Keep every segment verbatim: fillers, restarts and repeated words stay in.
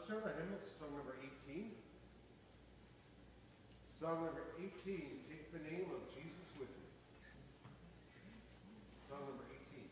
let's turn our hymnals to song number eighteen. Song number eighteen, Take the Name of Jesus with Me. Song number eighteen.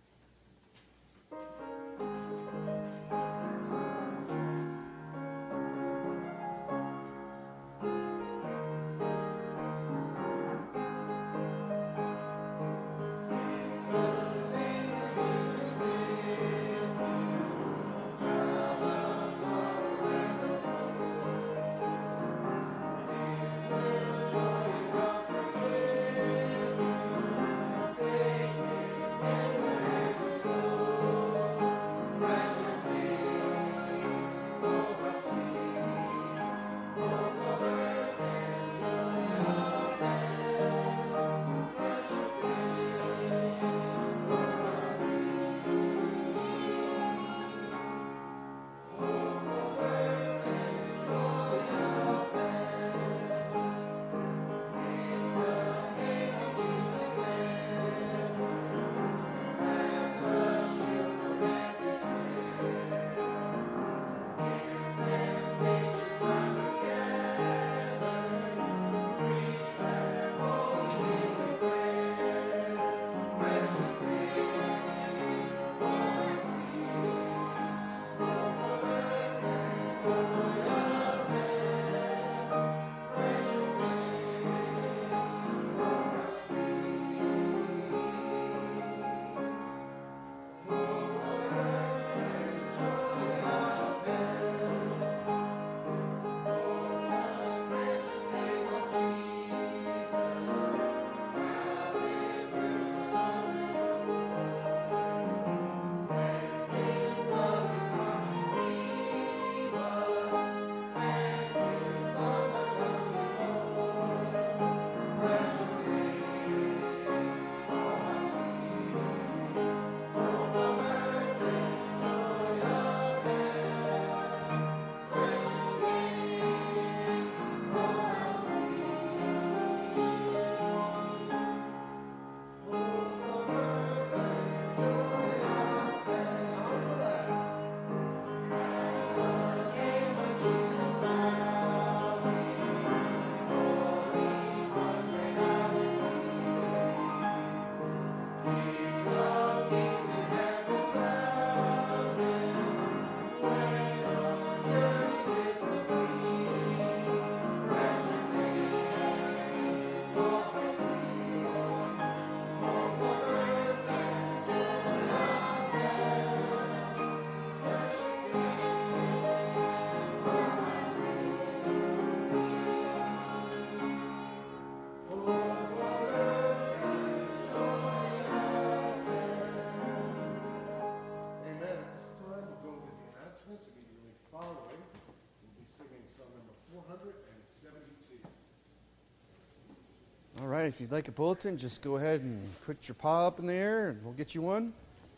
All right, if you'd like a bulletin, just go ahead and put your paw up in the air and we'll get you one.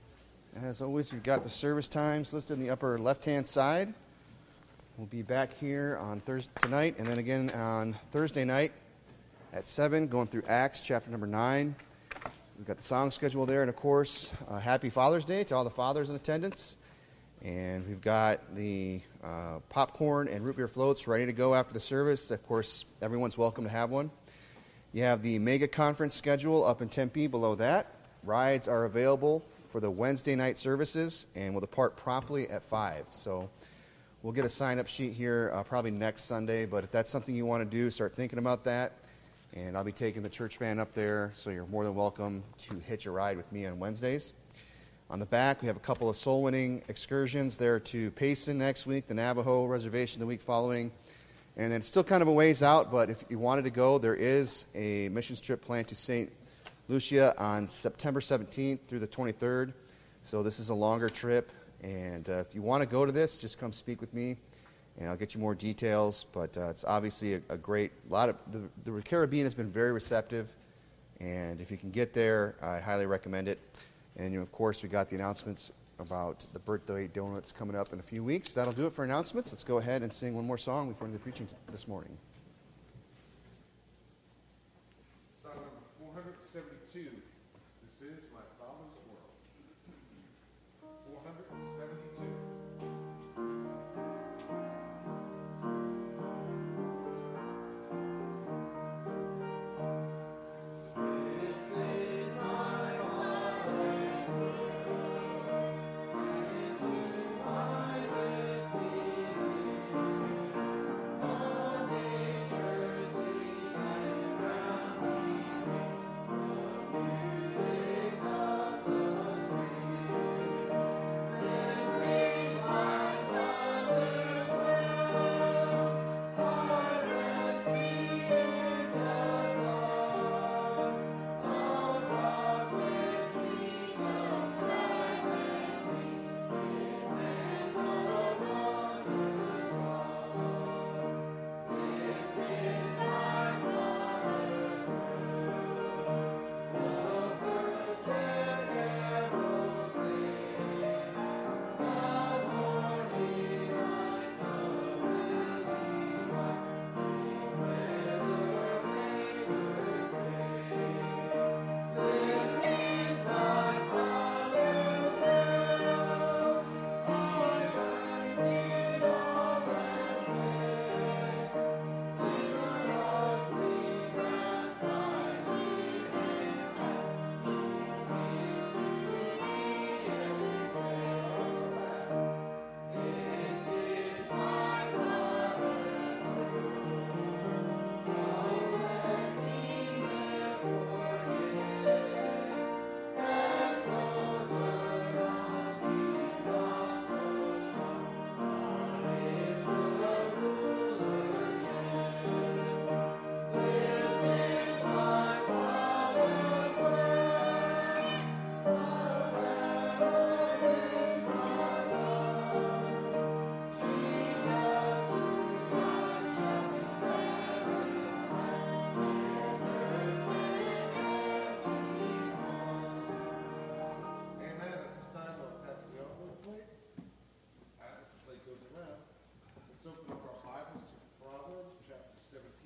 As always, we've got the service times listed in the upper left-hand side. We'll be back here on Thursday tonight and then again on Thursday night at seven, going through Acts chapter number nine. We've got the song schedule there, and of course, uh, happy Father's Day to all the fathers in attendance. And we've got the uh, popcorn and root beer floats ready to go after the service. Of course, everyone's welcome to have one. You have the mega conference schedule up in Tempe below that. Rides are available for the Wednesday night services, and will depart promptly at five. So we'll get a sign-up sheet here uh, probably next Sunday, but if that's something you want to do, start thinking about that. And I'll be taking the church van up there, so you're more than welcome to hitch a ride with me on Wednesdays. On the back, we have a couple of soul-winning excursions there to Payson next week, the Navajo Reservation the week following. And then it's still kind of a ways out, but if you wanted to go, there is a missions trip planned to Saint Lucia on September seventeenth through the twenty-third. So this is a longer trip. And uh, if you want to go to this, just come speak with me, and I'll get you more details. But uh, it's obviously a, a great lot of the, the Caribbean has been very receptive, and if you can get there, I highly recommend it. And you know, of course, we got the announcements about the birthday donuts coming up in a few weeks. That'll do it for announcements. Let's go ahead and sing one more song before the preaching t- this morning. Song number four seventy-two. This is My Father's World. four seventy-two.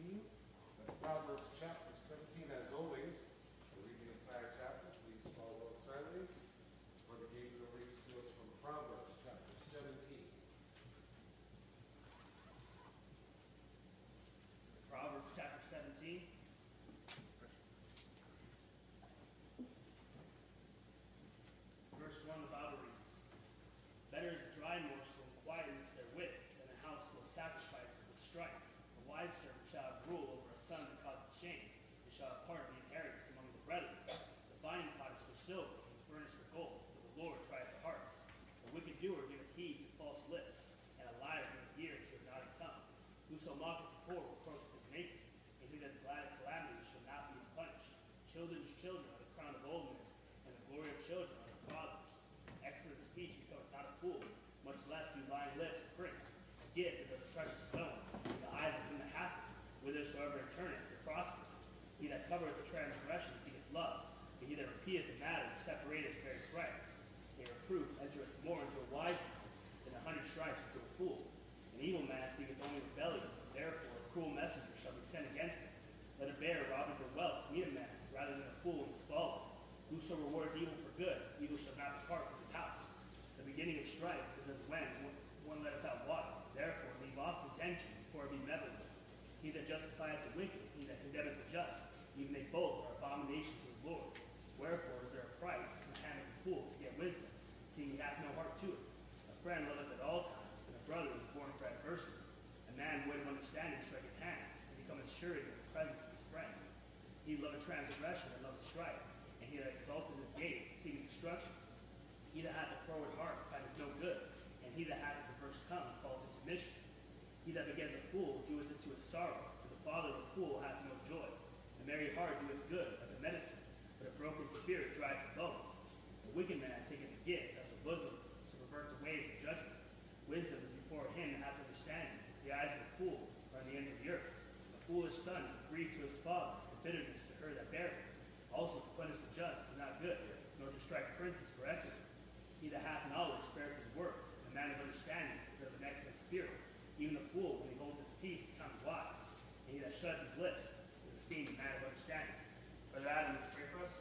seventeen. Uh, Proverbs chapter seventeen, as always. We'll read the entire chapter. Please follow along silently. Brother Gabriel reads to us from Proverbs chapter seventeen. Proverbs chapter seventeen. Verse one, the Bible reads, "Better is a dry morsel and quietness therewith than a house full of sacrifices with strife. A wise servant shall have rule over a son that causeth shame, and shall have part of the inheritance among the brethren. The finding pot is for silver, and the furnace for gold, but the Lord trieth the hearts. A wicked doer giveth heed to false lips, and a liar giveth ear to a naughty tongue. Whoso mocketh the poor reproacheth his maker, and who does glad at calamity shall not be punished. Children's children are the crown of old men, and the glory of children are their fathers. Excellent speech becometh not a fool, much less do lying lips a prince. A gift is as a precious stone in the eyes of him that hath it, whithersoever it turneth, it prospereth. He that covereth the transgression seeketh love, but he that repeateth the matter separateth very friends. A reproof entereth more into a wise man than a hundred stripes into a fool. An evil man seeketh only rebellion, therefore a cruel messenger shall be sent against him. Let a bear robbing for wealth meet a man, rather than a fool in his folly. Whoso rewardeth evil for good, evil shall not depart from his house. The beginning of strife is as when one letteth out water. Therefore leave off contention before it be meddled with. He that justifieth the wicked, he that condemneth the just, even they both are abomination to the Lord. Wherefore is there a price in the hand of a fool to get wisdom, seeing he hath no heart to it? A friend loveth at all times, and a brother is born for adversity. A man void of understanding striketh hands, and becometh surety in the presence of his friend. He loveth transgression and loveth strife, and he that exalteth his gate seeketh destruction. He that hath a froward heart findeth no good, and he that hath a perverse tongue falleth into mischief. He that begetteth a fool doeth it to his sorrow, for the father of a fool hath no joy. A merry heart doeth good like a medicine, but a broken spirit drieth the bones. A wicked man taketh a gift as a bosom to pervert the ways of judgment. Wisdom is before him that hath understanding. The eyes of a fool are on the ends of the earth. A foolish son is a grief to his father, the bitterness to her that bare him. Also to punish the just is not good, nor to strike princes for equity. He that hath knowledge spareth his words, and a man of understanding is of an excellent spirit. Even a fool, when he holdeth his peace, is counted wise, and he that shutteth his lips is esteemed a man of understanding. Brother Adam, would you pray for us?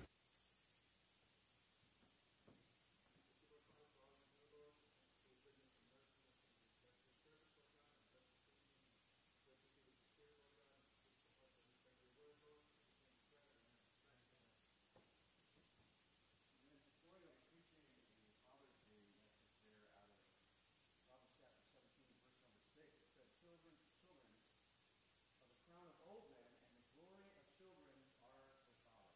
Children's children are the crown of old men, and the glory of children are their fathers.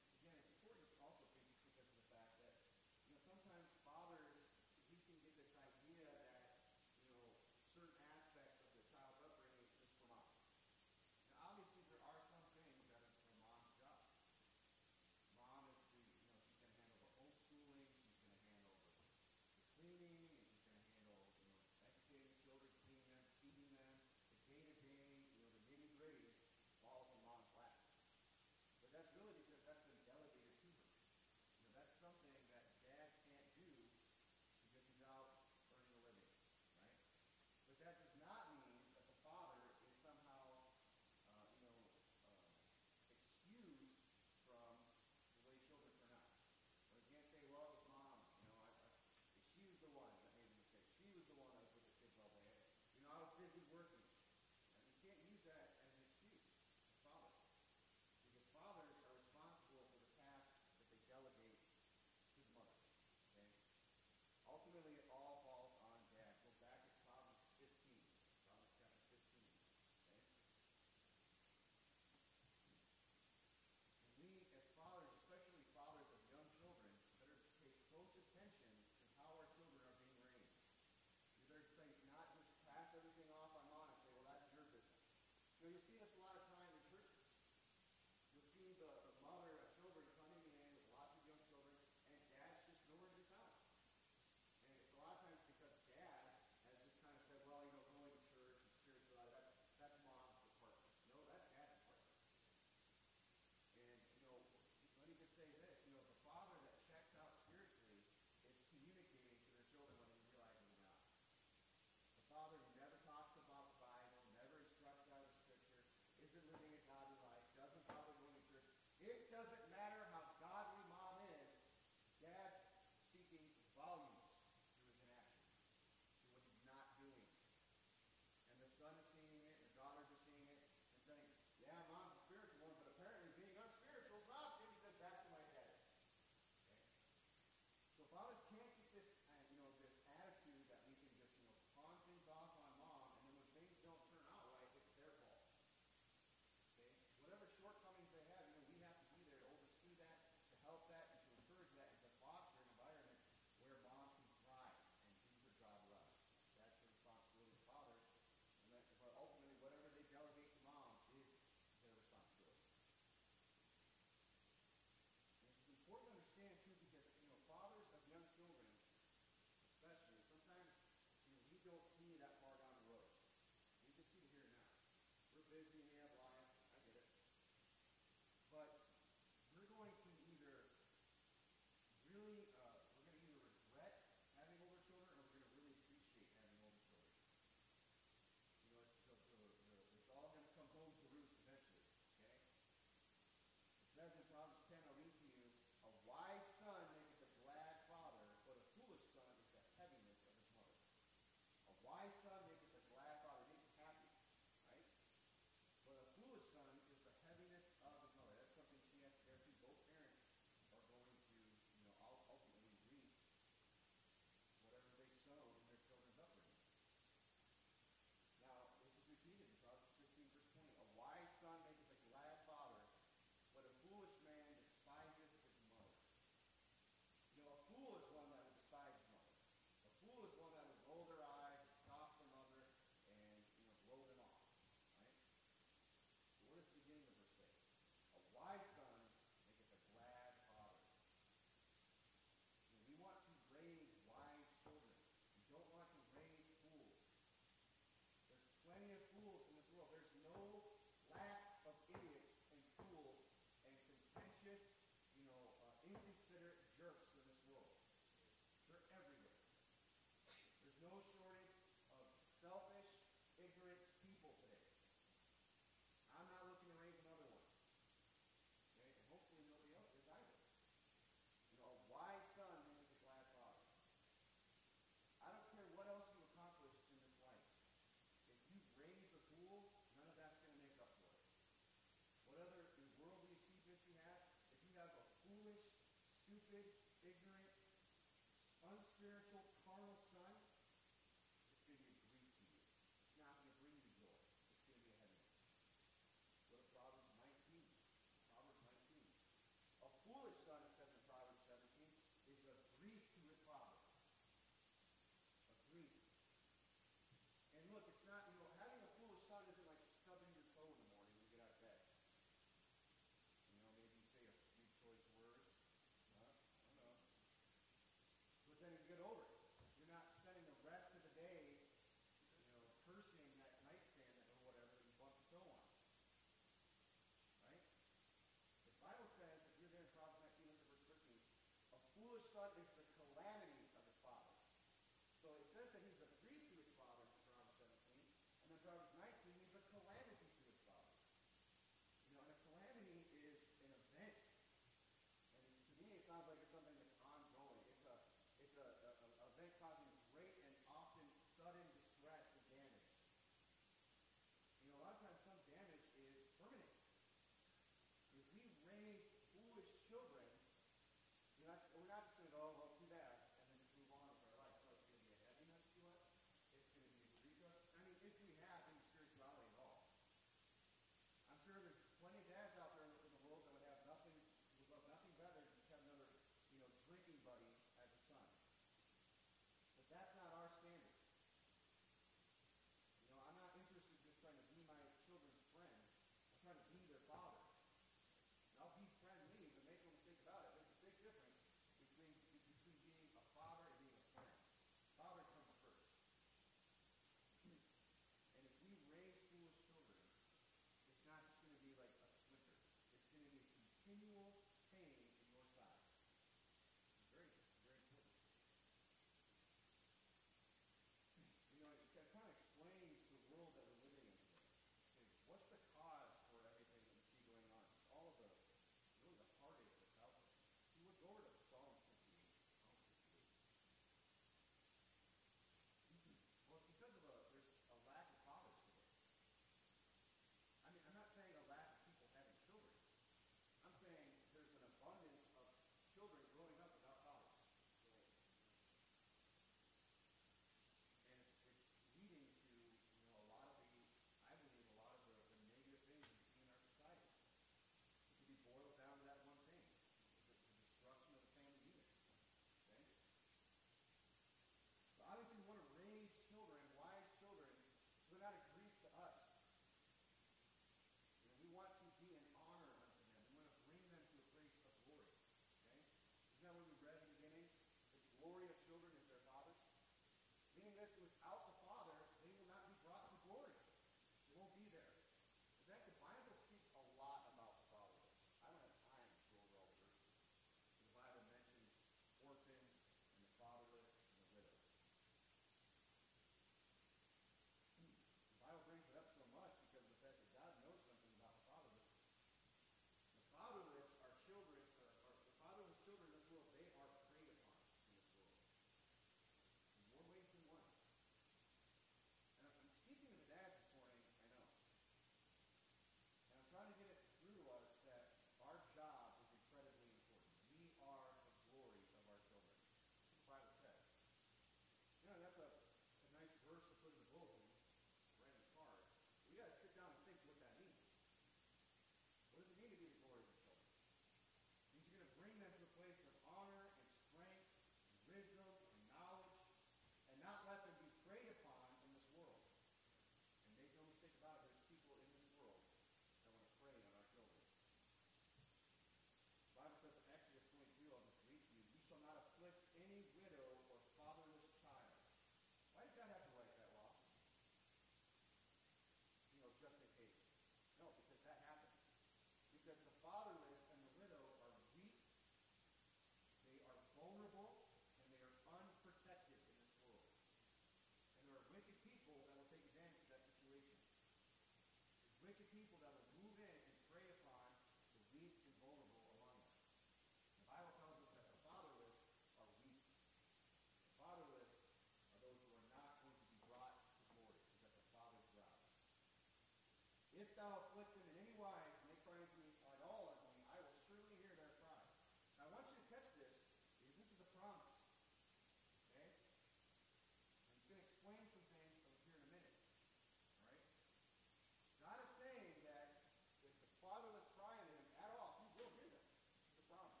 Because the fatherless and the widow are weak, they are vulnerable, and they are unprotected in this world. And there are wicked people that will take advantage of that situation. There's wicked people that will move in and prey upon the weak and vulnerable among us. The Bible tells us that the fatherless are weak. The fatherless are those who are not going to be brought to glory, because that's the Father's job. If thou afflict them in any wise, and they cry unto me at all unto me, I will surely hear their cry. Now I want you to catch this, because this is a promise. Okay? I'm just going to explain some things over here in a minute. Alright? God is saying that if the fatherless cry unto him at all, he will hear them. This is a promise.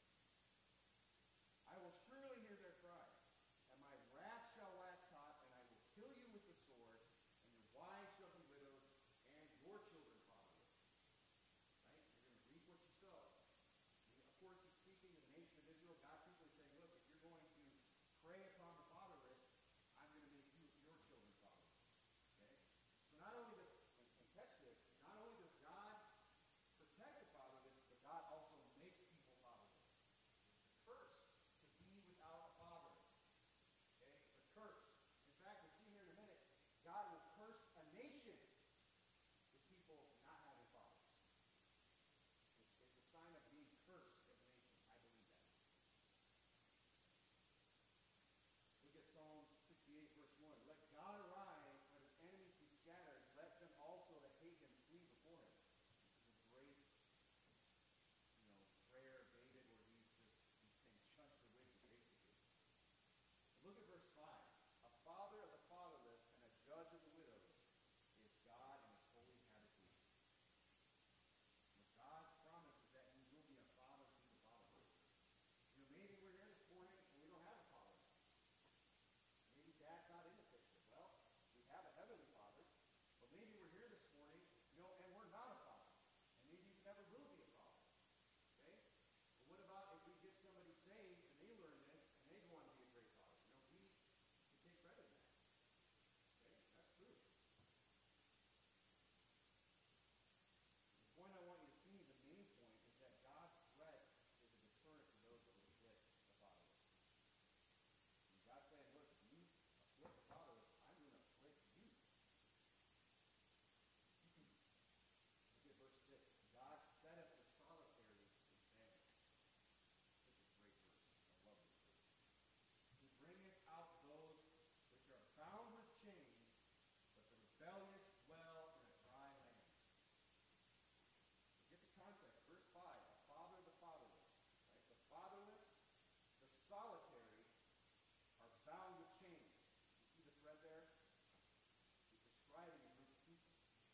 I will surely hear their cry, and my wrath shall wax hot, and I will kill you with the sword, and your wives shall be widows, and your children fatherless. Right? You're going to reap what you sow. And of course, he's speaking to the nation of Israel. God people is saying, look, if you're going to prey upon the fatherless, I'm going to make you your children fatherless. Okay? So not only does, and, and catch this, not only does God protect the fatherless, but God also makes people fatherless. It's a curse to be without a father. Okay? It's a curse. In fact, we'll see here in a minute, God will curse a nation with people not having fathers. It's, it's a sign of being cursed as a nation. I believe that. Look at Psalms sixty-eight, verse one. Let God arise, let his enemies be scattered. Let them also that hate him flee before him. This is a great, you know, prayer of David where he's just he's saying, shut the wicked, basically. And look at verse five. A father of the fatherless and a judge of the widows is God in his holy habitation. And God's promise is that he will be a father to the fatherless. You know, maybe we're here this morning and we don't have a father. Maybe dad's not in the picture. Well, we have a heavenly father, but maybe we're here this morning, you know, and we're not a father. And maybe you never will be a father. Okay? But what about if we get somebody saved and they learn this and they go on to be a great father? You know, we can take credit in that. Okay? That's true. The point I want you to see, the main point, is that God's threat is a deterrent to those that will afflict the fatherless. And God's saying, look, if you afflict the fatherless, I'm going to afflict you. Look at verse six. God setteth the solitary in families. This is a great verse. I love this verse. He bringeth out those which are bound with chains, but the rebellious dwell in a dry land. Get the context. Verse five, a father of the fatherless. Right? The fatherless, the solitary, are bound with chains. You see the thread there? He's describing a group of people.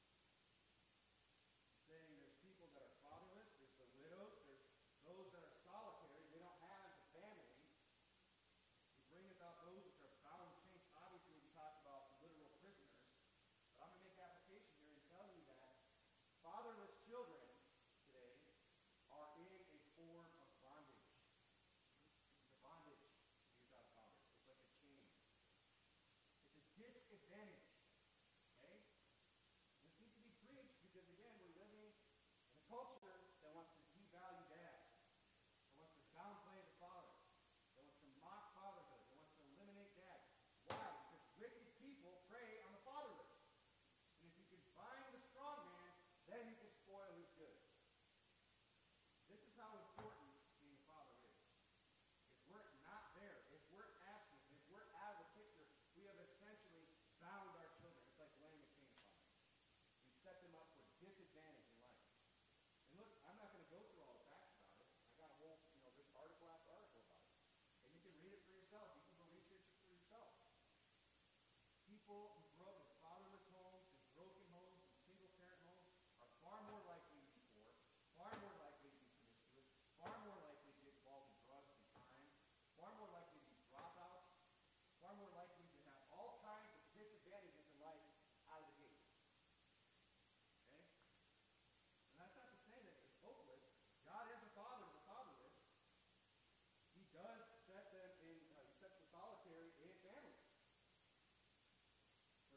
He's saying there's people that are fatherless, there's the widows, there's those that are solitary, they don't have a family. He bringeth out those which are bound with chains. Obviously, we talked about literal prisoners, but I'm going to make application here and tell you that fatherless children today are in a form of bondage. It's a bondage to be without a father. It's like a chain. It's a disadvantage. Okay? This needs to be preached because, again, we're living in a culture that wants to devalue dad, that wants to downplay the father, that wants to mock fatherhood, that wants to eliminate dad. Why? Because wicked people prey on the fatherless. And if you can bind the strong man, then you can spoil his goods. This is how important being a father is. If we're not there, if we're absent, if we're out of the picture, we have essentially bound our children. It's like laying a chain upon them. We set them up for disadvantage in life. And look, I'm not going to go through all the facts about it. I got a whole, you know, there's article after article about it. And you can read it for yourself. You can go research it for yourself. People who grow up in fatherless homes, in broken homes, in single-parent homes, are far more likely to be poor, far more likely to be promiscuous, far more likely to get involved in drugs and crime, far more likely to be dropouts, far more likely to have all kinds of disadvantages in life out of the gate. Okay? And that's not to say that it's hopeless. God is a father of the fatherless. He does set them in, uh, he sets the solitary in families.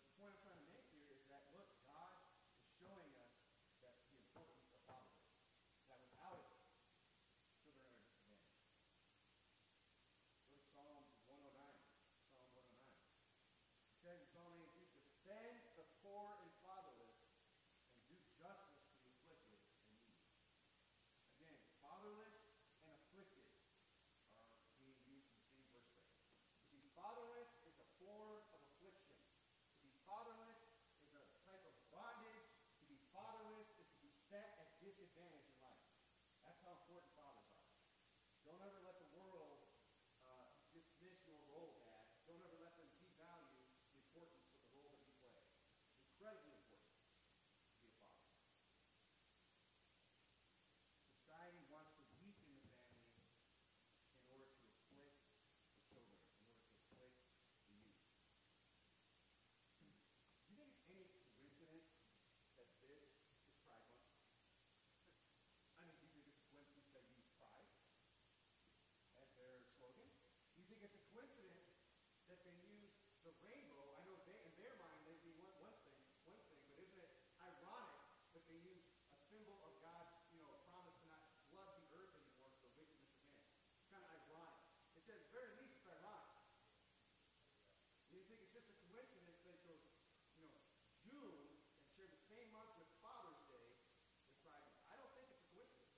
Don't ever let the world uh, dismiss your role, Dad. Don't ever let them devalue the importance of the role that you play. It's incredibly important to be a father. Society wants to weaken the family in order to afflict the children, in order to afflict the youth. Do you think it's any coincidence that this is Pride Month? I mean, do you think it's a coincidence that use pride as their slogan? Do you think it's a coincidence that they use the rainbow? I know they, in their mind, they mean one, one thing, one thing, but isn't it ironic that they use a symbol of God's, you know, promise to not flood the earth anymore for the wickedness of man? It's kind of ironic. It's at the very least, it's ironic. And you think it's just a coincidence that they chose, you know, June and share the same month with Father's Day with Pride Month? I don't think it's a coincidence.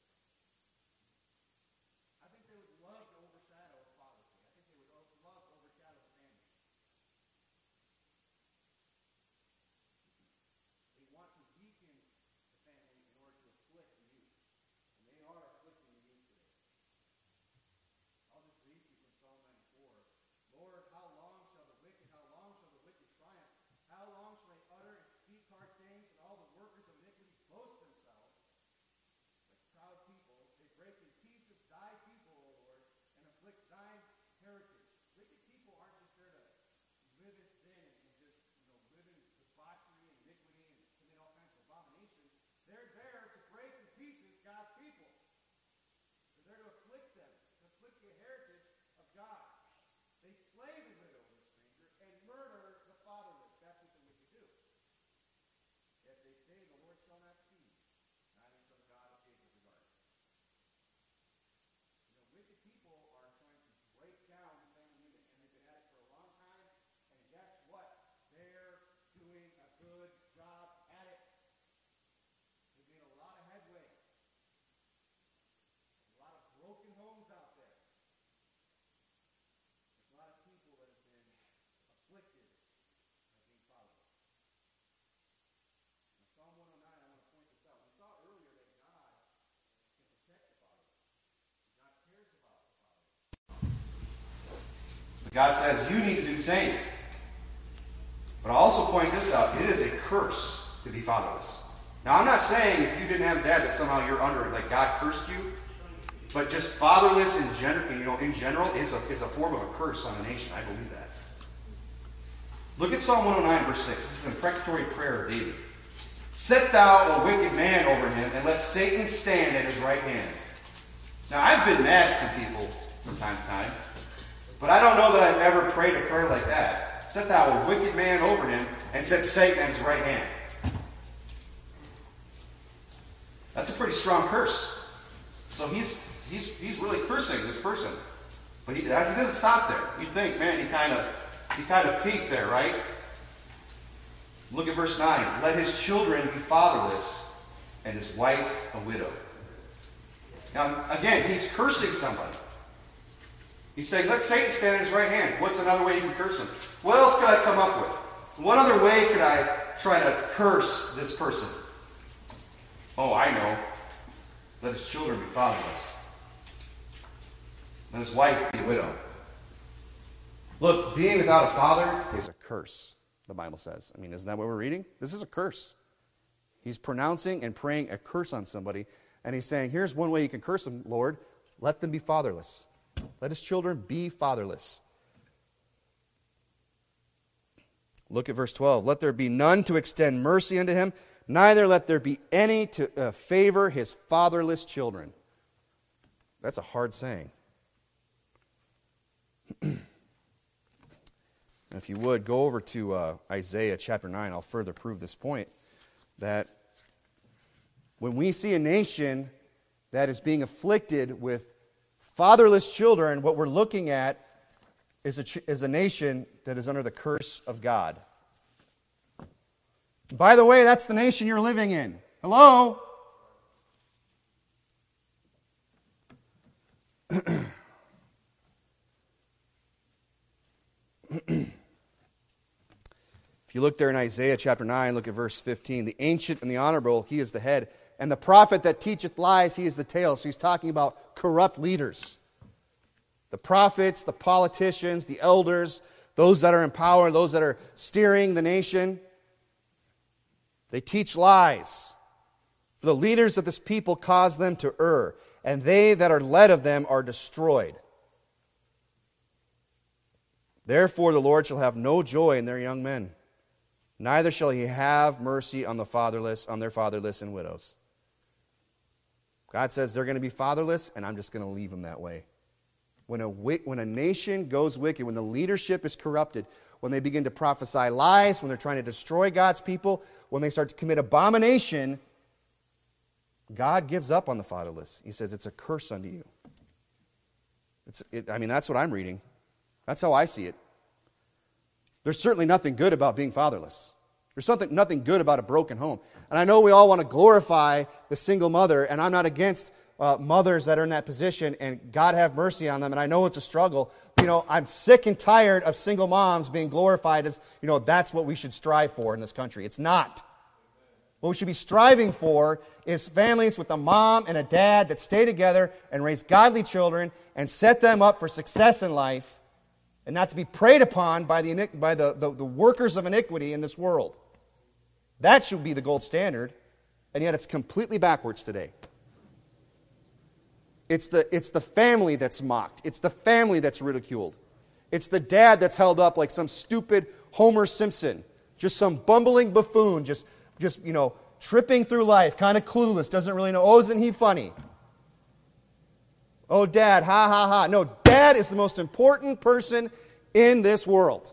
I think they would love to overshadow Father's Day. I think they would love to overshadow the family. They want to weaken the family in order to afflict the youth. And they are afflicting the youth today. I'll just read to you from Psalm ninety-four. Lord, how long shall the wicked, how long shall the wicked triumph? How long shall they utter and speak hard things, and all the workers of iniquity boast themselves? Like proud people, they break in pieces thy people, O Lord, and afflict thine heritage. Wicked people aren't just there to live in sin and, and just, you know, live in debauchery and iniquity and commit all kinds of abominations. They're there to break in pieces God's people. They're there to afflict them, to afflict the heritage of God. They slay the widow and the stranger and murder the fatherless. That's what the wicked do. Yet they say, the Lord shall not see, neither shall the God of Jacob regard. You know, wicked people are trying to break down the family unit, and they've been at it for a long time. And guess what? They're doing a good job at it. They've made a lot of headway. There's a lot of broken homes out there. There's a lot of people that have been afflicted by being fatherless. In Psalm one oh nine, I want to point this out. We saw earlier that God can protect the fatherless. God cares about the fatherless. But God says you need to do the same. But I'll also point this out. It is a curse to be fatherless. Now, I'm not saying if you didn't have a dad that somehow you're under, like God cursed you. But just fatherless in general, you know, in general is a, is a form of a curse on a nation. I believe that. Look at Psalm one oh nine, verse six. This is an imprecatory prayer of David. Set thou a wicked man over him, and let Satan stand at his right hand. Now, I've been mad at some people from time to time, but I don't know that I've ever prayed a prayer like that. Set thou a wicked man over him, and set Satan at his right hand. That's a pretty strong curse. So he's he's he's really cursing this person. But he, he doesn't stop there. You'd think, man, he kind of he kind of peaked there, right? Look at verse nine. Let his children be fatherless, and his wife a widow. Now, again, he's cursing somebody. He's saying, let Satan stand at his right hand. What's another way you can curse him? What else could I come up with? What other way could I try to curse this person? Oh, I know. Let his children be fatherless. Let his wife be a widow. Look, being without a father is a curse, the Bible says. I mean, isn't that what we're reading? This is a curse. He's pronouncing and praying a curse on somebody, and he's saying, here's one way you can curse them, Lord. Let them be fatherless. Let his children be fatherless. Look at verse twelve. Let there be none to extend mercy unto him, neither let there be any to uh, favor his fatherless children. That's a hard saying. If you would, go over to uh, Isaiah chapter nine. I'll further prove this point. That when we see a nation that is being afflicted with fatherless children, what we're looking at is a, ch- is a nation that is under the curse of God. By the way, that's the nation you're living in. Hello? If you look there in Isaiah chapter nine, look at verse fifteen. The ancient and the honorable, he is the head. And the prophet that teacheth lies, he is the tail. So he's talking about corrupt leaders. The prophets, the politicians, the elders, those that are in power, those that are steering the nation, they teach lies. For the leaders of this people cause them to err, and they that are led of them are destroyed. Therefore the Lord shall have no joy in their young men, neither shall he have mercy on the fatherless, on their fatherless and widows. God says they're going to be fatherless, and I'm just going to leave them that way. When a, when a nation goes wicked, when the leadership is corrupted, when they begin to prophesy lies, when they're trying to destroy God's people, when they start to commit abomination, God gives up on the fatherless. He says it's a curse unto you. It's, it, I mean, that's what I'm reading. That's how I see it. There's certainly nothing good about being fatherless. There's something, nothing good about a broken home. And I know we all want to glorify the single mother, and I'm not against uh, mothers that are in that position, and God have mercy on them, and I know it's a struggle. You know, I'm sick and tired of single moms being glorified as, you know, that's what we should strive for in this country. It's not. What we should be striving for is families with a mom and a dad that stay together and raise godly children and set them up for success in life, and not to be preyed upon by the by the, the, the workers of iniquity in this world. That should be the gold standard, and yet it's completely backwards today. It's the, it's the family that's mocked. It's the family that's ridiculed. It's the dad that's held up like some stupid Homer Simpson, just some bumbling buffoon, just, just you know, tripping through life, kind of clueless, doesn't really know, oh, isn't he funny? Oh, dad, ha, ha, ha. No, dad is the most important person in this world.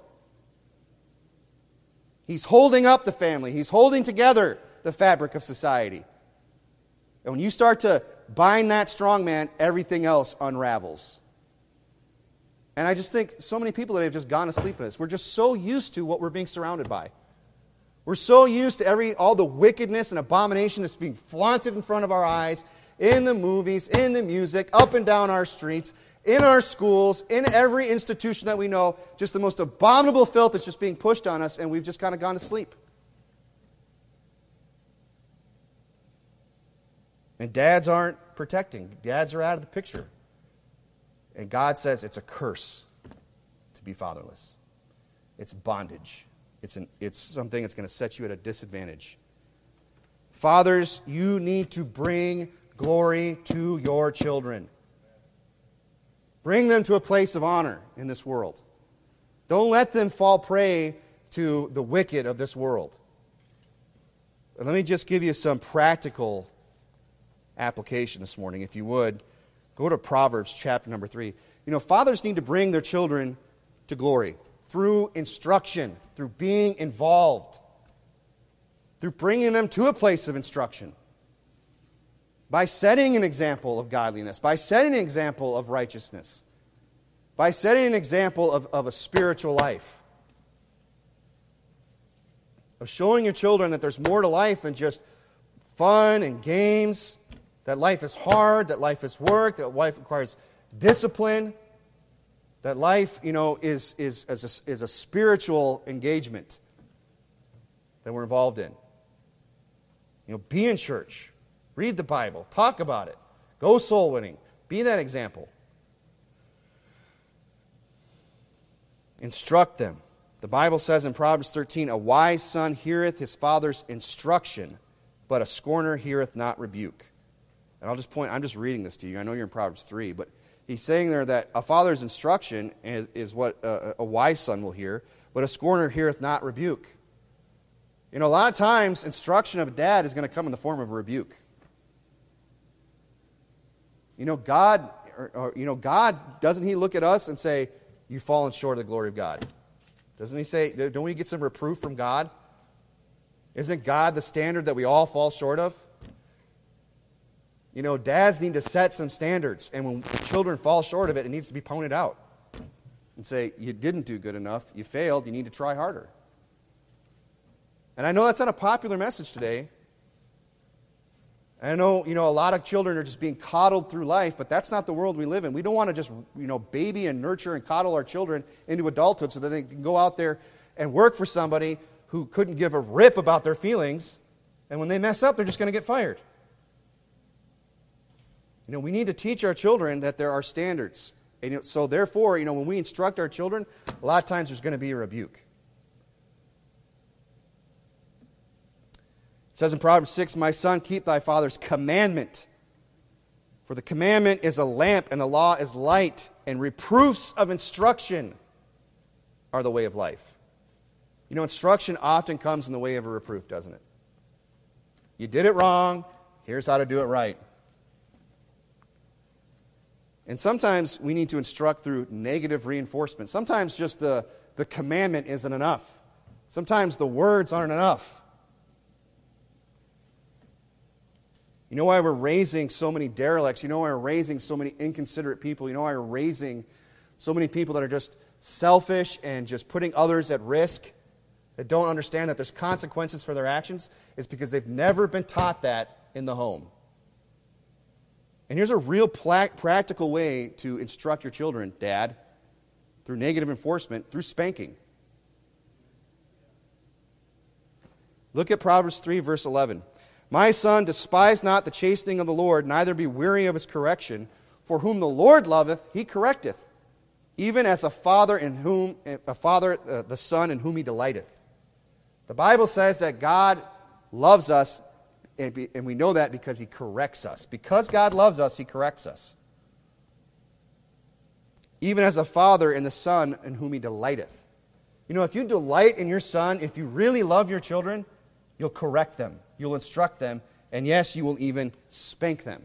He's holding up the family. He's holding together the fabric of society. And when you start to bind that strong man, everything else unravels. And I just think so many people that have just gone to sleep in this. We're just so used to what we're being surrounded by. We're so used to every all the wickedness and abomination that's being flaunted in front of our eyes, in the movies, in the music, up and down our streets, in our schools, in every institution that we know, just the most abominable filth that's just being pushed on us, and we've just kind of gone to sleep. And dads aren't protecting. Dads are out of the picture. And God says it's a curse to be fatherless. It's bondage. It's, an, it's something that's going to set you at a disadvantage. Fathers, you need to bring glory to your children. Bring them to a place of honor in this world. Don't let them fall prey to the wicked of this world. And let me just give you some practical application this morning, if you would. Go to Proverbs chapter number three. You know, fathers need to bring their children to glory through instruction, through being involved, through bringing them to a place of instruction, by setting an example of godliness, by setting an example of righteousness, by setting an example of, of a spiritual life, of showing your children that there's more to life than just fun and games, that life is hard, that life is work, that life requires discipline, that life, you know, is, is, is, a, is a spiritual engagement that we're involved in. You know, be in church. Read the Bible. Talk about it. Go soul winning. Be that example. Instruct them. The Bible says in Proverbs thirteen, a wise son heareth his father's instruction, but a scorner heareth not rebuke. And I'll just point, I'm just reading this to you. I know you're in Proverbs three, but he's saying there that a father's instruction is, is what a, a wise son will hear, but a scorner heareth not rebuke. You know, a lot of times, instruction of a dad is going to come in the form of a rebuke. You know, God, or, or, you know, God, doesn't He look at us and say, you've fallen short of the glory of God? Doesn't He say, don't we get some reproof from God? Isn't God the standard that we all fall short of? You know, dads need to set some standards, and when children fall short of it, it needs to be pointed out. And say, you didn't do good enough, you failed, you need to try harder. And I know that's not a popular message today. I know, you know, a lot of children are just being coddled through life, but that's not the world we live in. We don't want to just, you know, baby and nurture and coddle our children into adulthood so that they can go out there and work for somebody who couldn't give a rip about their feelings, and when they mess up, they're just going to get fired. You know, we need to teach our children that there are standards, And you know, so therefore, you know, when we instruct our children, a lot of times there's going to be a rebuke. It says in Proverbs six, my son, keep thy father's commandment. For the commandment is a lamp, and the law is light, and reproofs of instruction are the way of life. You know, instruction often comes in the way of a reproof, doesn't it? You did it wrong, here's how to do it right. And sometimes we need to instruct through negative reinforcement. Sometimes just the, the commandment isn't enough. Sometimes the words aren't enough. You know why we're raising so many derelicts? You know why we're raising so many inconsiderate people? You know why we're raising so many people that are just selfish and just putting others at risk, that don't understand that there's consequences for their actions? It's because they've never been taught that in the home. And here's a real pla- practical way to instruct your children, Dad, through negative enforcement, through spanking. Look at Proverbs three, verse eleven. My son, despise not the chastening of the Lord, neither be weary of his correction. For whom the Lord loveth, he correcteth, even as a father in whom a father uh, the son in whom he delighteth. The Bible says that God loves us, and, be, and we know that because he corrects us. Because God loves us, he corrects us. Even as a father in the son in whom he delighteth. You know, if you delight in your son, if you really love your children, you'll correct them. You'll instruct them, and yes, you will even spank them.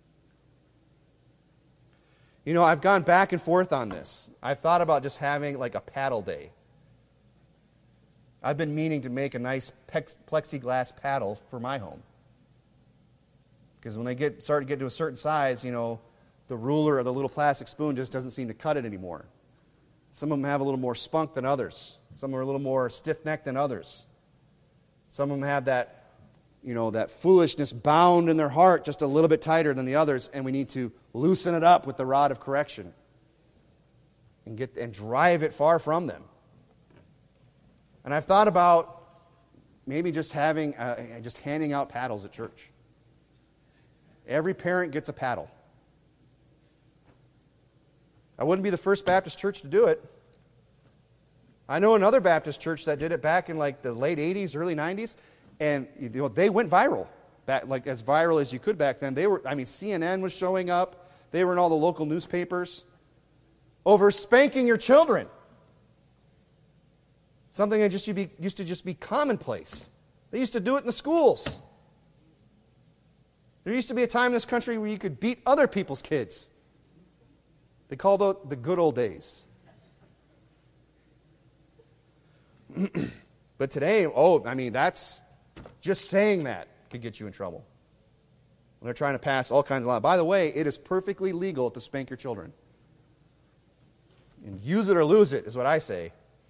You know, I've gone back and forth on this. I've thought about just having like a paddle day. I've been meaning to make a nice plexiglass paddle for my home. Because when they get start to get to a certain size, you know, the ruler or the little plastic spoon just doesn't seem to cut it anymore. Some of them have a little more spunk than others. Some are a little more stiff-necked than others. Some of them have that, you know, that foolishness bound in their heart just a little bit tighter than the others, and we need to loosen it up with the rod of correction and get and drive it far from them. And I've thought about maybe just having, uh, just handing out paddles at church. Every parent gets a paddle. I wouldn't be the first Baptist church to do it. I know another Baptist church that did it back in like the late eighties, early nineties. And you know, they went viral, back, like as viral as you could back then. They were, I mean, C N N was showing up. They were in all the local newspapers over spanking your children. Something that just used to be, used to just be commonplace. They used to do it in the schools. There used to be a time in this country where you could beat other people's kids. They called it the good old days. But today, oh, I mean, that's... just saying that could get you in trouble. When they're trying to pass all kinds of laws. By the way, it is perfectly legal to spank your children. And use it or lose it is what I say.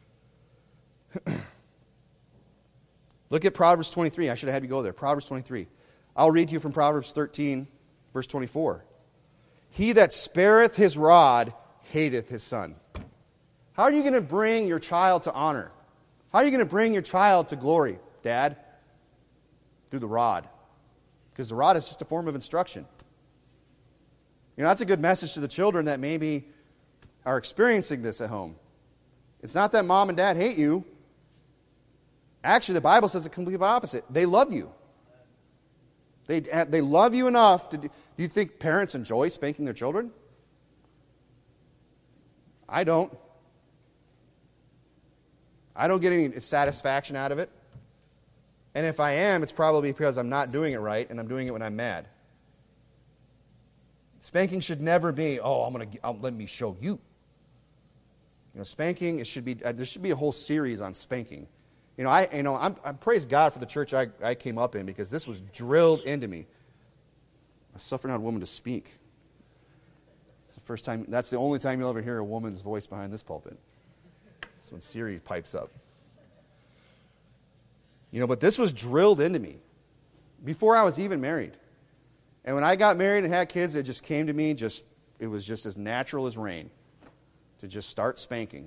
Look at Proverbs twenty-three. I should have had you go there. Proverbs twenty-three. I'll read to you from Proverbs thirteen, verse twenty-four. He that spareth his rod hateth his son. How are you going to bring your child to honor? How are you going to bring your child to glory, Dad? Through the rod. Because the rod is just a form of instruction. You know, that's a good message to the children that maybe are experiencing this at home. It's not that mom and dad hate you. Actually, the Bible says the complete opposite. They love you. They, they love you enough to do, do you think parents enjoy spanking their children? I don't. I don't get any satisfaction out of it. And if I am, it's probably because I'm not doing it right and I'm doing it when I'm mad. Spanking should never be, oh, I'm going to let me show you. You know, spanking, it should be, uh, there should be a whole series on spanking. You know, I, you know, I'm, I praise God for the church I, I came up in because this was drilled into me. I suffer not a woman to speak. It's the first time, that's the only time you'll ever hear a woman's voice behind this pulpit. That's when Siri pipes up. You know, but this was drilled into me before I was even married. And when I got married and had kids, it just came to me, just it was just as natural as rain to just start spanking.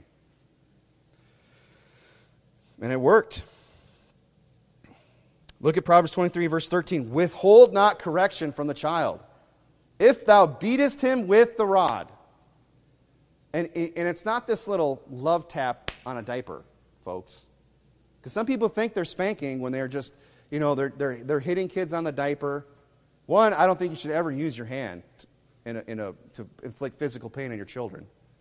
And it worked. Look at Proverbs twenty-three, verse thirteen. Withhold not correction from the child. If thou beatest him with the rod. And, and it's not this little love tap on a diaper, folks. Because some people think they're spanking when they're just, you know, they're, they're, they're hitting kids on the diaper. One, I don't think you should ever use your hand in a, in a, to inflict physical pain on your children.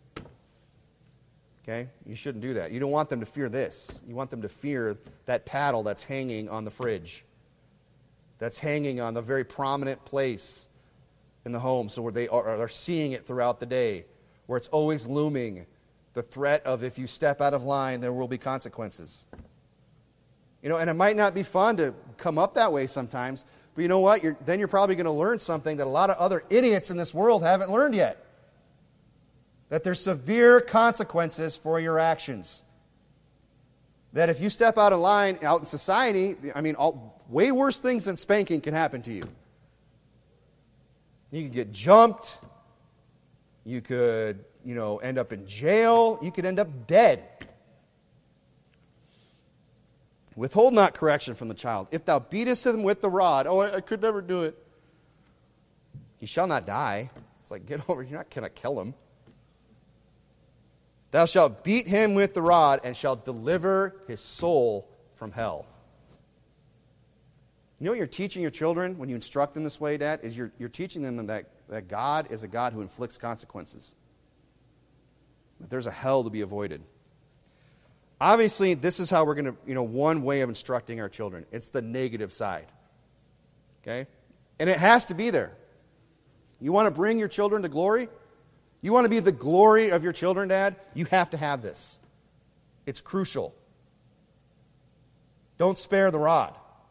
Okay? You shouldn't do that. You don't want them to fear this. You want them to fear that paddle that's hanging on the fridge, that's hanging on the very prominent place in the home, so where they are, are seeing it throughout the day, where it's always looming, the threat of if you step out of line, there will be consequences. You know, and it might not be fun to come up that way sometimes, but you know what? You're, then you're probably going to learn something that a lot of other idiots in this world haven't learned yet. That there's severe consequences for your actions. That if you step out of line out in society, I mean, all, way worse things than spanking can happen to you. You could get jumped. You could, you know, end up in jail. You could end up dead. Withhold not correction from the child. If thou beatest him with the rod, oh, I, I could never do it. He shall not die. It's like, get over, you're not going to kill him. Thou shalt beat him with the rod and shalt deliver his soul from hell. You know what you're teaching your children when you instruct them this way, Dad? Is you're, you're teaching them that, that God is a God who inflicts consequences. That there's a hell to be avoided. Obviously, this is how we're going to, you know, one way of instructing our children. It's the negative side. Okay? And it has to be there. You want to bring your children to glory? You want to be the glory of your children, Dad? You have to have this. It's crucial. Don't spare the rod.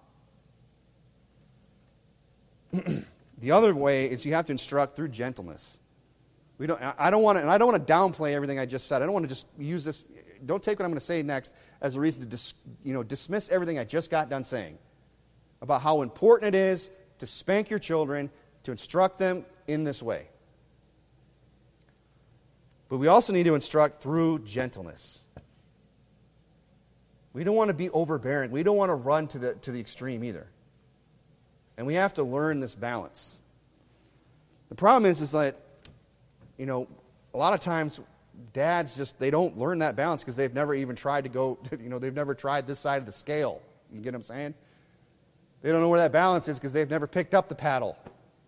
The other way is you have to instruct through gentleness. We don't. I don't want to, and I don't want to downplay everything I just said. I don't want to just use this. Don't take what I'm going to say next as a reason to dis, you know, dismiss everything I just got done saying about how important it is to spank your children, to instruct them in this way. But we also need to instruct through gentleness. We don't want to be overbearing. We don't want to run to the to the extreme either. And we have to learn this balance. The problem is, is that, you know, a lot of times dads just, they don't learn that balance because they've never even tried to go, you know, they've never tried this side of the scale. You get what I'm saying? They don't know where that balance is because they've never picked up the paddle.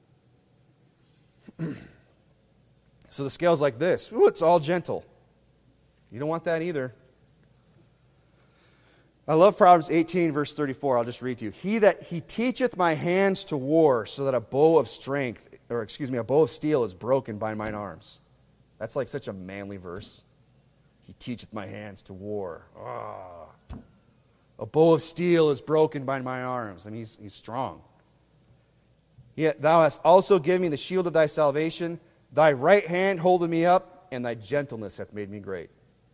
So the scale's like this. Ooh, it's all gentle. You don't want that either. I love Proverbs eighteen, verse thirty-four. I'll just read to you. He that he teacheth my hands to war, so that a bow of strength, or excuse me, a bow of steel is broken by mine arms. That's like such a manly verse. He teacheth my hands to war. Oh. A bow of steel is broken by my arms. And he's, he's strong. Yet thou hast also given me the shield of thy salvation. Thy right hand holdeth me up, and thy gentleness hath made me great.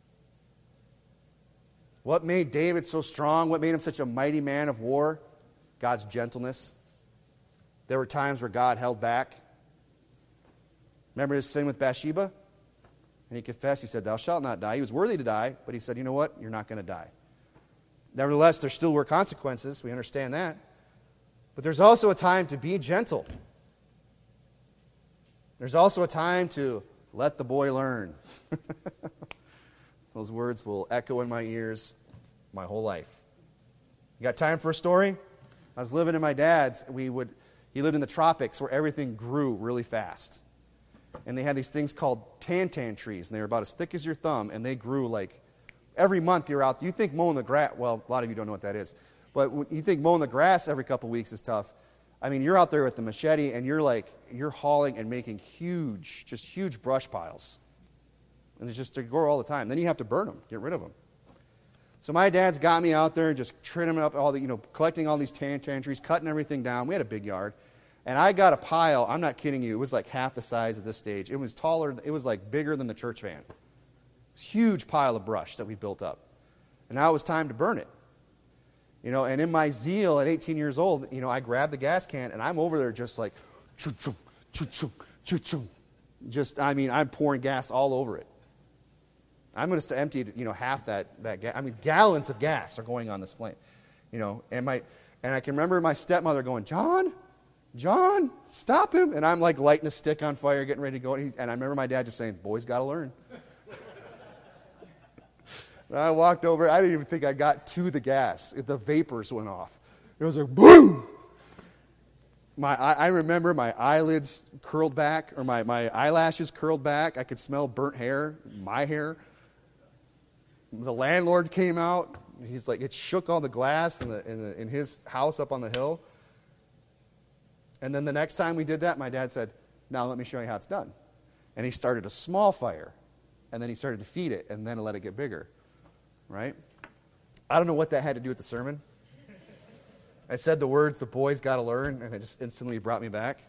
What made David so strong? What made him such a mighty man of war? God's gentleness. There were times where God held back. Remember his sin with Bathsheba? And he confessed, he said, thou shalt not die. He was worthy to die, but he said, you know what? You're not going to die. Nevertheless, there still were consequences. We understand that. But there's also a time to be gentle. There's also a time to let the boy learn. Those words will echo in my ears my whole life. You got time for a story? I was living in my dad's. We would, he lived in the tropics where everything grew really fast. And they had these things called tantan trees, and they were about as thick as your thumb, and they grew like every month you're out. You think mowing the grass, well, a lot of you don't know what that is, but when you think mowing the grass every couple weeks is tough. I mean, you're out there with the machete, and you're like, you're hauling and making huge, just huge brush piles. And it's just to grow all the time. Then you have to burn them, get rid of them. So my dad's got me out there just trimming up all the, you know, collecting all these tantan trees, cutting everything down. We had a big yard. And I got a pile, I'm not kidding you, it was like half the size of this stage. It was taller, it was like bigger than the church van. It was a huge pile of brush that we built up. And now it was time to burn it. You know, and in my zeal at eighteen years old, you know, I grabbed the gas can and I'm over there just like, choo-choo, choo-choo, choo-choo. Just, I mean, I'm pouring gas all over it. I'm going to empty, you know, half that, that gas. I mean, gallons of gas are going on this flame. You know, and my, and I can remember my stepmother going, John, John, stop him. And I'm like lighting a stick on fire, getting ready to go. And, he, and I remember my dad just saying, boys got to learn. I walked over. I didn't even think I got to the gas. The vapors went off. It was like, boom! My, I, I remember my eyelids curled back, or my, my eyelashes curled back. I could smell burnt hair, my hair. The landlord came out. He's like, it shook all the glass in, the, in, the, in his house up on the hill. And then the next time we did that, my dad said, now let me show you how it's done. And he started a small fire. And then he started to feed it, and then let it get bigger. Right? I don't know what that had to do with the sermon. I said the words, the boys got to learn, and it just instantly brought me back.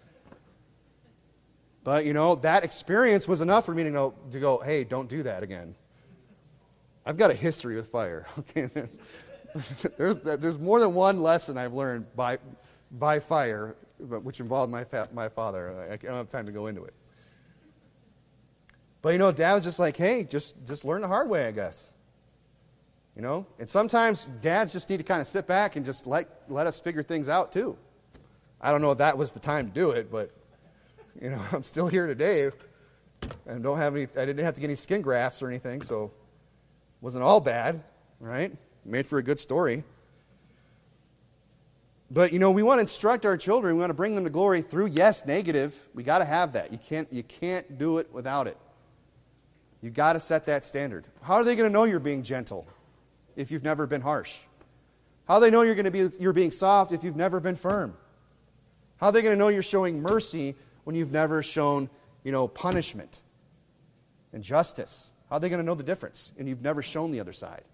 But, you know, that experience was enough for me to go, to go hey, don't do that again. I've got a history with fire. Okay, there's, there's more than one lesson I've learned by, by fire, which involved my, fa- my father. I don't have time to go into it. But, you know, Dad was just like, hey, just, just learn the hard way, I guess. You know? And sometimes dads just need to kind of sit back and just let, let us figure things out, too. I don't know if that was the time to do it, but, you know, I'm still here today. And don't have any, I didn't have to get any skin grafts or anything, so it wasn't all bad, right? Made for a good story. But, you know, we want to instruct our children. We want to bring them to glory through, yes, negative. We got to have that. You can't, you can't do it without it. You've got to set that standard. How are they going to know you're being gentle if you've never been harsh? How do they know you're going to be you're being soft if you've never been firm? How are they going to know you're showing mercy when you've never shown, you know, punishment and justice? How are they going to know the difference and you've never shown the other side?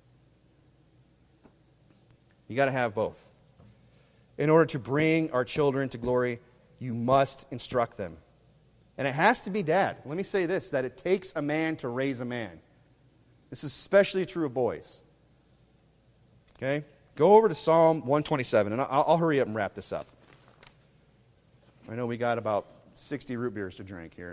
You got to have both. In order to bring our children to glory, you must instruct them. And it has to be dad. Let me say this, that it takes a man to raise a man. This is especially true of boys. Okay? Go over to Psalm one twenty-seven, and I'll, I'll hurry up and wrap this up. I know we got about sixty root beers to drink here.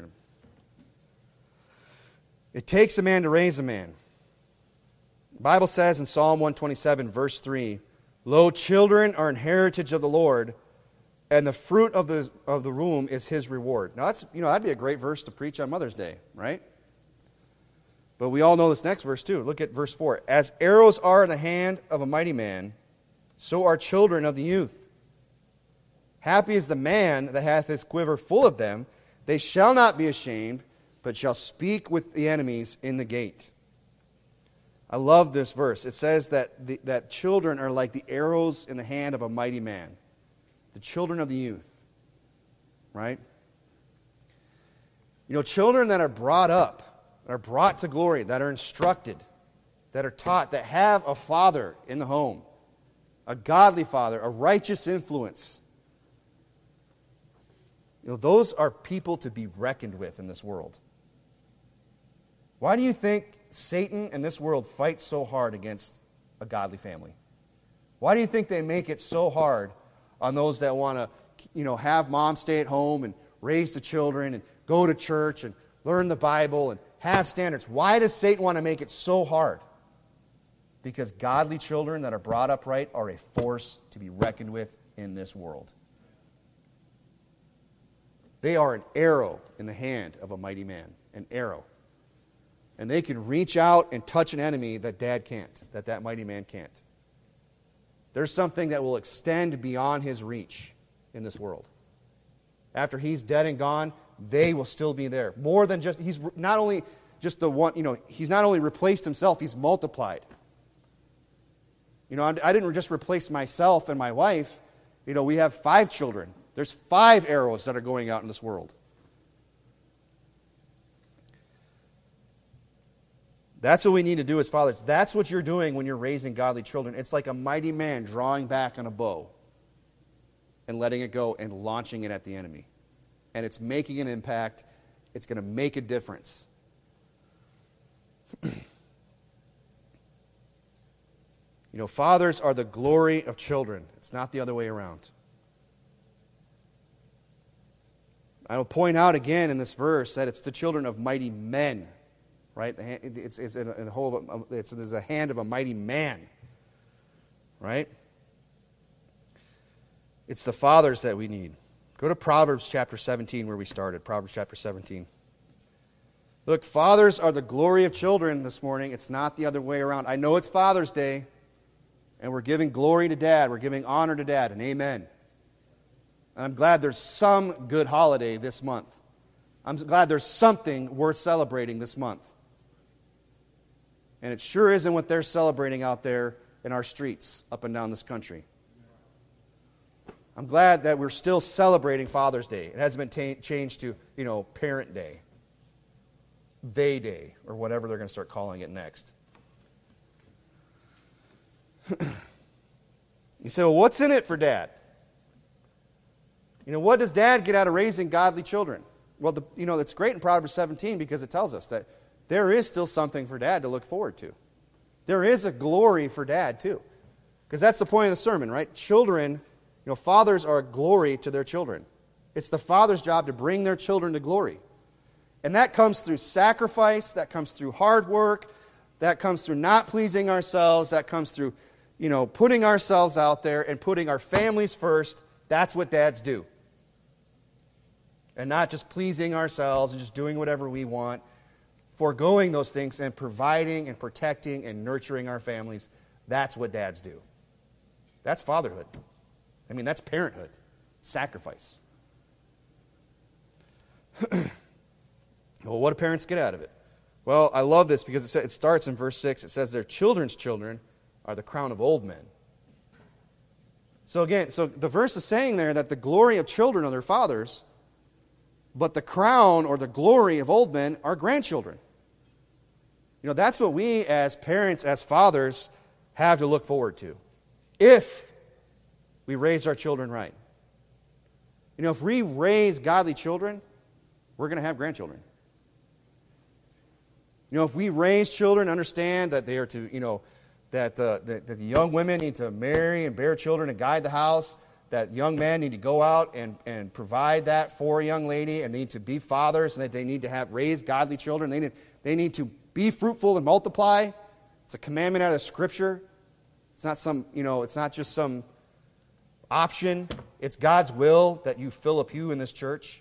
It takes a man to raise a man. The Bible says in Psalm one twenty-seven, verse three, lo, children are an heritage of the Lord, and the fruit of the of the womb is his reward. Now, that's, you know, that'd be a great verse to preach on Mother's Day, right? But we all know this next verse too. Look at verse four. As arrows are in the hand of a mighty man, so are children of the youth. Happy is the man that hath his quiver full of them. They shall not be ashamed, but shall speak with the enemies in the gate. I love this verse. It says that the, that children are like the arrows in the hand of a mighty man. The children of the youth. Right? You know, children that are brought up, that are brought to glory, that are instructed, that are taught, that have a father in the home, a godly father, a righteous influence. You know, those are people to be reckoned with in this world. Why do you think Satan and this world fight so hard against a godly family? Why do you think they make it so hard on those that want to, you know, have mom stay at home and raise the children and go to church and learn the Bible and have standards? Why does Satan want to make it so hard? Because godly children that are brought up right are a force to be reckoned with in this world. They are an arrow in the hand of a mighty man, an arrow. And they can reach out and touch an enemy that dad can't, that that mighty man can't. There's something that will extend beyond his reach in this world. After he's dead and gone, they will still be there. More than just, he's not only just the one, you know, he's not only replaced himself, he's multiplied. You know, I didn't just replace myself and my wife. You know, we have five children. There's five arrows that are going out in this world. That's what we need to do as fathers. That's what you're doing when you're raising godly children. It's like a mighty man drawing back on a bow and letting it go and launching it at the enemy. And it's making an impact. It's going to make a difference. You know, fathers are the glory of children. It's not the other way around. I will point out again in this verse that it's the children of mighty men. Right? It's, it's, in the whole, it's, it's a hand of a mighty man. Right? It's the fathers that we need. Go to Proverbs chapter seventeen where we started. Proverbs chapter seventeen. Look, fathers are the glory of children this morning. It's not the other way around. I know it's Father's Day, and we're giving glory to Dad. We're giving honor to Dad, and amen. And I'm glad there's some good holiday this month. I'm glad there's something worth celebrating this month. And it sure isn't what they're celebrating out there in our streets up and down this country. I'm glad that we're still celebrating Father's Day. It hasn't been ta- changed to, you know, Parent Day. They Day, or whatever they're going to start calling it next. You say, well, what's in it for Dad? You know, what does Dad get out of raising godly children? Well, the, you know, it's great in Proverbs seventeen because it tells us that there is still something for Dad to look forward to. There is a glory for Dad, too. Because that's the point of the sermon, right? Children, you know, fathers are a glory to their children. It's the father's job to bring their children to glory. And that comes through sacrifice, that comes through hard work, that comes through not pleasing ourselves, that comes through, you know, putting ourselves out there and putting our families first. That's what dads do. And not just pleasing ourselves and just doing whatever we want, foregoing those things and providing and protecting and nurturing our families. That's what dads do. That's fatherhood. I mean, that's parenthood. Sacrifice. Well, what do parents get out of it? Well, I love this because it starts in verse six. It says their children's children are the crown of old men. So again, so the verse is saying there that the glory of children are their fathers, but the crown or the glory of old men are grandchildren. You know, that's what we as parents, as fathers, have to look forward to. If we raise our children right. You know, if we raise godly children, we're going to have grandchildren. You know, if we raise children, understand that they are to, you know, that, uh, that, that the young women need to marry and bear children and guide the house, that young men need to go out and, and provide that for a young lady and need to be fathers and that they need to have raised godly children. They need, they need to be fruitful and multiply. It's a commandment out of Scripture. It's not some, you know, it's not just some option. It's God's will that you fill a pew in this church.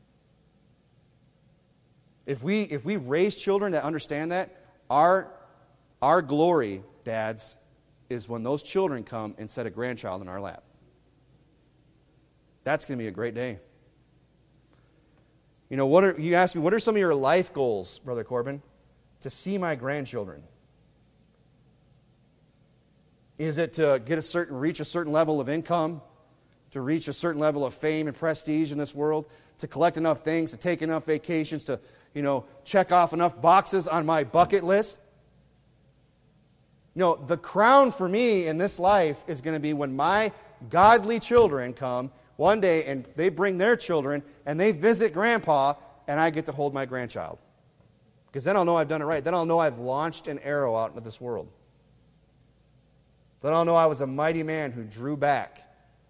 If we if we raise children that understand that, our our glory, dads, is when those children come and set a grandchild in our lap. That's going to be a great day. You know, what are you asked me, what are some of your life goals, Brother Corbin? To see my grandchildren. Is it to get a certain reach a certain level of income, to reach a certain level of fame and prestige in this world, to collect enough things, to take enough vacations, to, you know, check off enough boxes on my bucket list? You know, the crown for me in this life is going to be when my godly children come one day and they bring their children and they visit Grandpa and I get to hold my grandchild. Because then I'll know I've done it right. Then I'll know I've launched an arrow out into this world. Then I'll know I was a mighty man who drew back.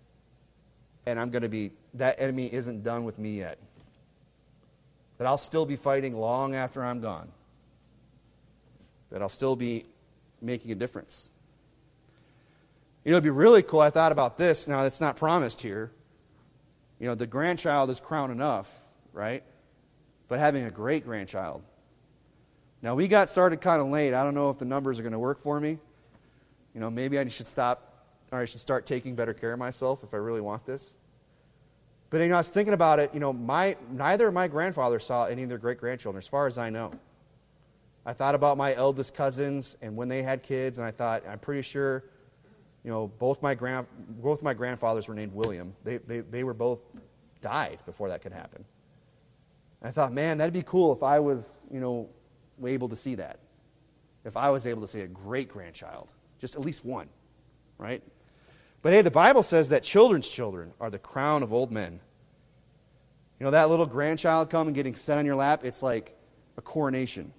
And I'm going to be, that enemy isn't done with me yet. That I'll still be fighting long after I'm gone. That I'll still be making a difference. You know, it'd be really cool. I thought about this. Now, it's not promised here. You know, the grandchild is crown enough, right? But having a great grandchild. Now, we got started kind of late. I don't know if the numbers are going to work for me. You know, maybe I should stop, or I should start taking better care of myself if I really want this. But, you know, I was thinking about it. You know, my neither of my grandfathers saw any of their great-grandchildren, as far as I know. I thought about my eldest cousins and when they had kids, and I thought, I'm pretty sure, you know, both my grand both my grandfathers were named William. They they they were both died before that could happen. And I thought, man, that'd be cool if I was, you know, able to see that. If I was able to see a great-grandchild. Just at least one, right? But hey, the Bible says that children's children are the crown of old men. You know, that little grandchild coming, getting set on your lap, it's like a coronation.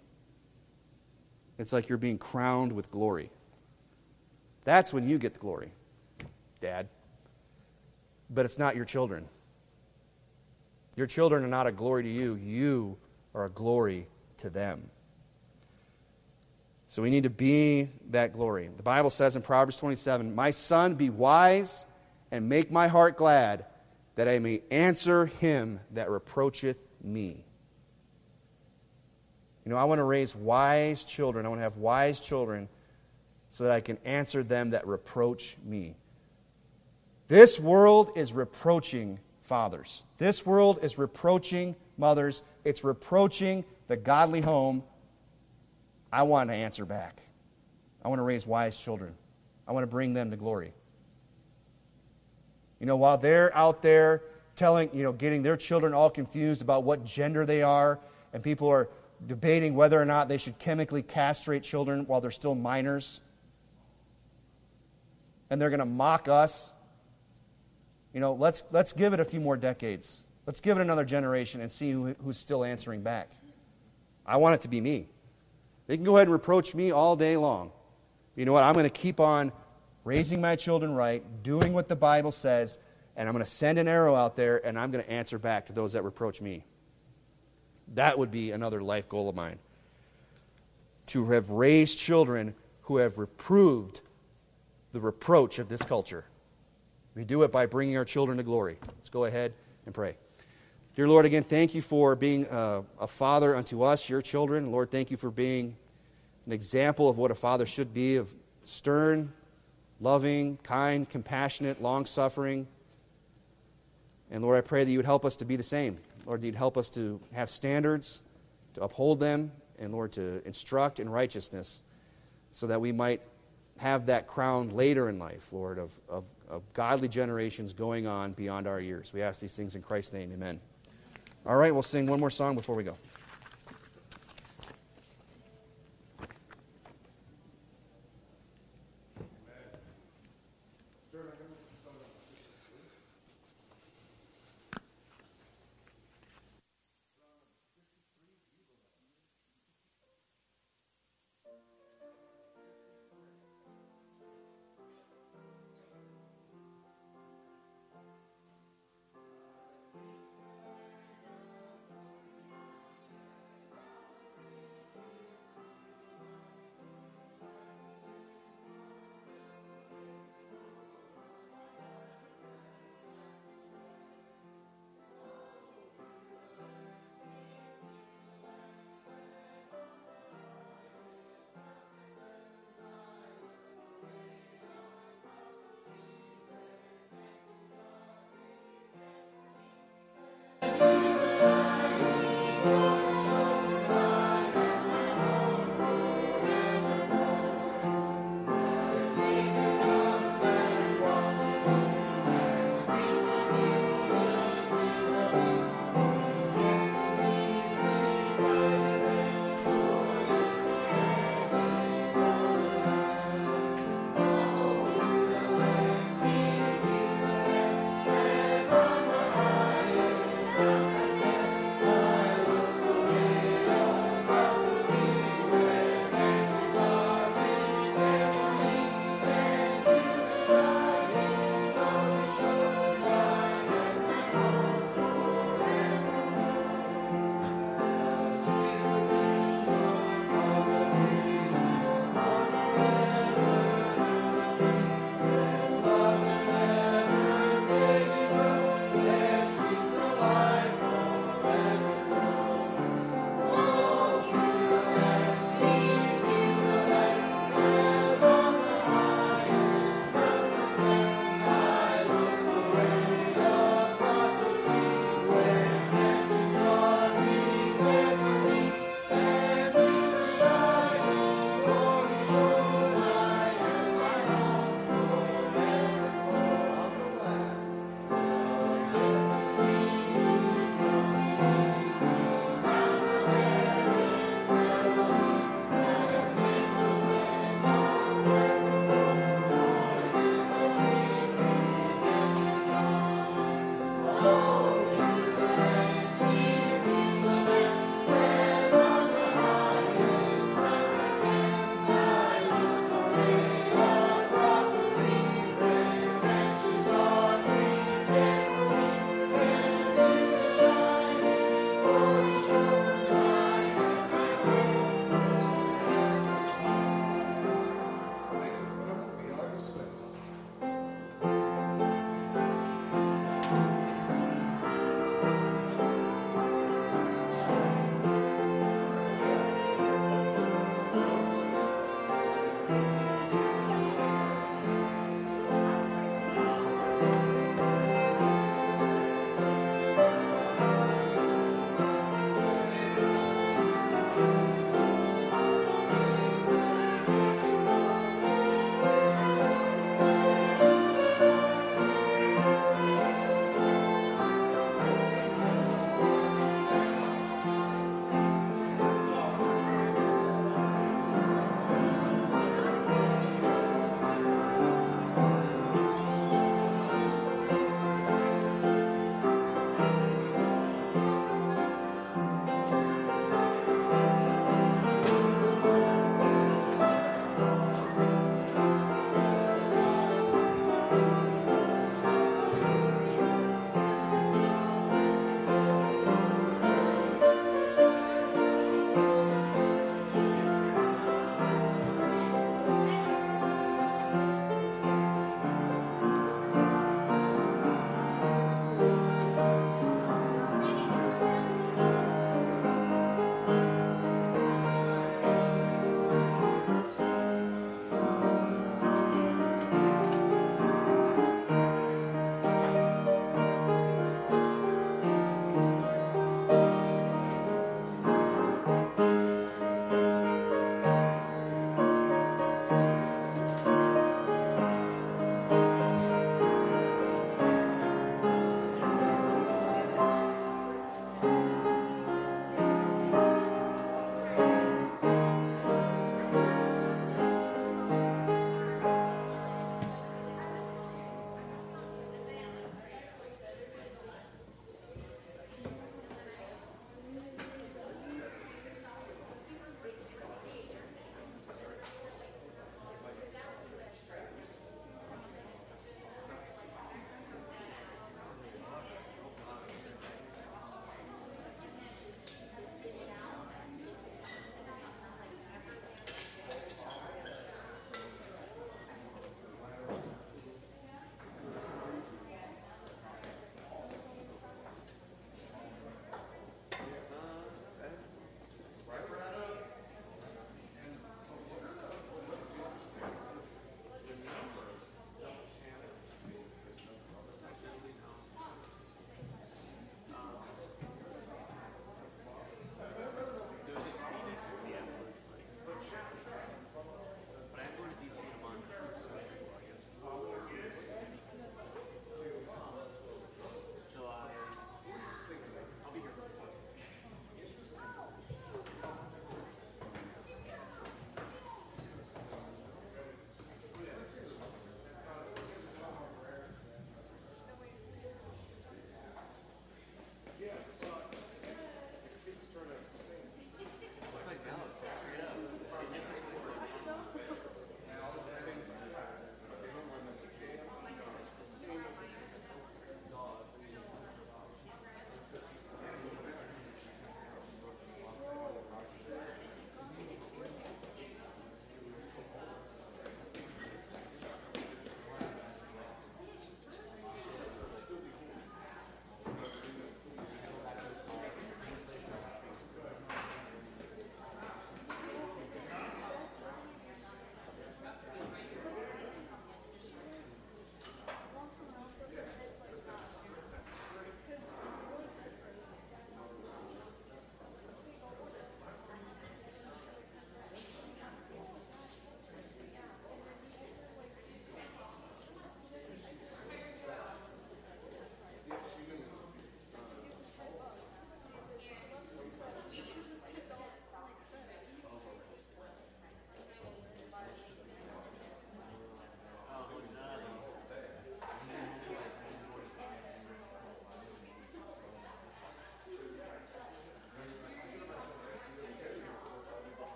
It's like you're being crowned with glory. That's when you get the glory, Dad. But it's not your children. Your children are not a glory to you. You are a glory to them. So we need to be that glory. The Bible says in Proverbs twenty-seven, my son, be wise and make my heart glad, that I may answer him that reproacheth me. You know, I want to raise wise children. I want to have wise children so that I can answer them that reproach me. This world is reproaching fathers. This world is reproaching mothers. It's reproaching the godly home. I want to answer back. I want to raise wise children. I want to bring them to glory. You know, while they're out there telling, you know, getting their children all confused about what gender they are, and people are debating whether or not they should chemically castrate children while they're still minors, and they're going to mock us, you know, let's let's give it a few more decades. Let's give it another generation and see who, who's still answering back. I want it to be me. They can go ahead and reproach me all day long. You know what? I'm going to keep on raising my children right, doing what the Bible says, and I'm going to send an arrow out there, and I'm going to answer back to those that reproach me. That would be another life goal of mine. To have raised children who have reproved the reproach of this culture. We do it by bringing our children to glory. Let's go ahead and pray. Dear Lord, again, thank you for being a, a father unto us, your children. Lord, thank you for being an example of what a father should be, of stern, loving, kind, compassionate, long-suffering. And Lord, I pray that you would help us to be the same. Lord, you'd help us to have standards, to uphold them, and Lord, to instruct in righteousness so that we might have that crown later in life, Lord, of, of, of godly generations going on beyond our years. We ask these things in Christ's name. Amen. All right, we'll sing one more song before we go.